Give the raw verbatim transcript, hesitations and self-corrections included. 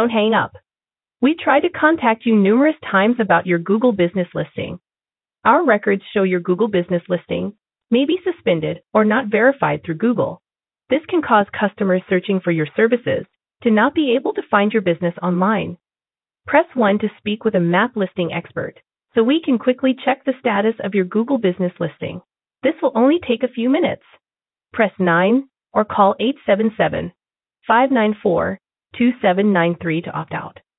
don't hang up. We tried to contact you numerous times about your Google business listing. Our records show your Google business listing may be suspended or not verified through Google. This can cause customers searching for your services to not be able to find your business online. Press one to speak with a map listing expert so we can quickly check the status of your Google business listing. This will only take a few minutes. Press nine or call eight seven seven, five nine four, two seven nine three to opt out.